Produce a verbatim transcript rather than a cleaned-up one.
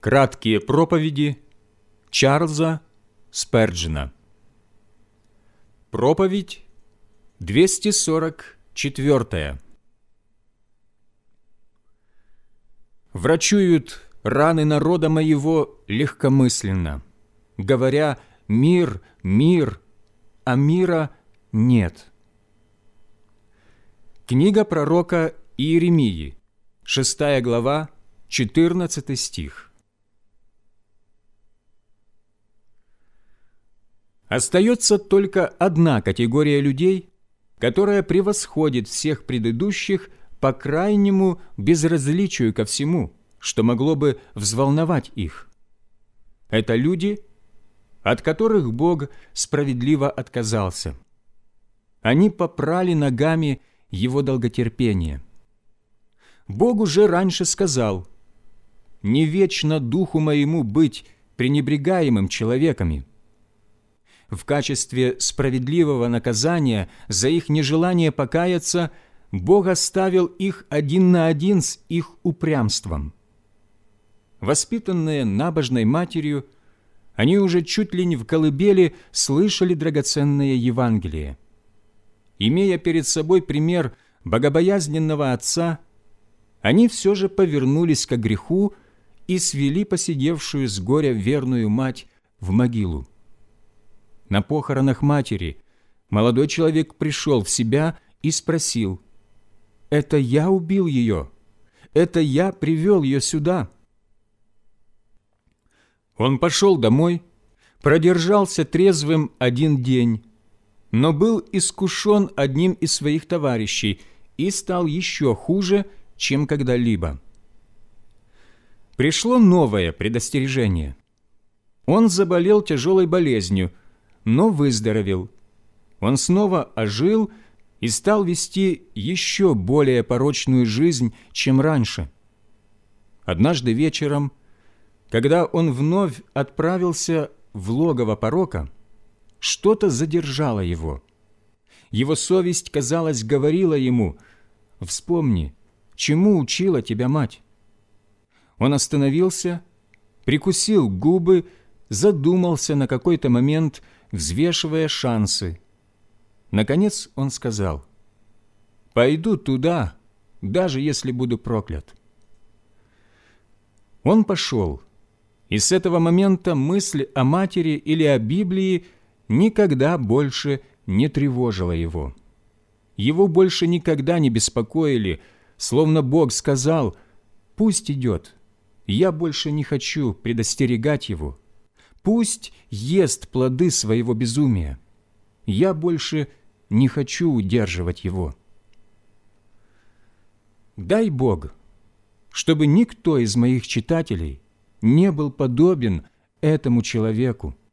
Краткие проповеди Чарльза Сперджена. Проповедь двести сорок четвёртая. Врачуют раны народа моего легкомысленно, говоря: мир, мир, а мира нет. Книга пророка Иеремии, шестая глава, четырнадцатый стих. Остается только одна категория людей, которая превосходит всех предыдущих по крайнему безразличию ко всему, что могло бы взволновать их. Это люди, от которых Бог справедливо отказался. Они попрали ногами Его долготерпение. Бог уже раньше сказал: «Не вечно духу моему быть пренебрегаемым человеками». В качестве справедливого наказания за их нежелание покаяться Бог оставил их один на один с их упрямством. Воспитанные набожной матерью, они уже чуть ли не в колыбели слышали драгоценное Евангелие. Имея перед собой пример богобоязненного отца, они все же повернулись ко греху и свели посидевшую с горя верную мать в могилу. На похоронах матери молодой человек пришел в себя и спросил: «Это я убил ее? Это я привел ее сюда?» Он пошел домой, продержался трезвым один день, но был искушен одним из своих товарищей и стал еще хуже, чем когда-либо. Пришло новое предостережение. Он заболел тяжелой болезнью, но выздоровел. Он снова ожил и стал вести еще более порочную жизнь, чем раньше. Однажды вечером, когда он вновь отправился в логово порока, что-то задержало его. Его совесть, казалось, говорила ему: «Вспомни, чему учила тебя мать». Он остановился, прикусил губы, задумался на какой-то момент, взвешивая шансы. Наконец он сказал: «Пойду туда, даже если буду проклят». Он пошел, и с этого момента мысль о матери или о Библии никогда больше не тревожила его. Его больше никогда не беспокоили, словно Бог сказал: «Пусть идет, я больше не хочу предостерегать его. Пусть ест плоды своего безумия. Я больше не хочу удерживать его». Дай Бог, чтобы никто из моих читателей не был подобен этому человеку,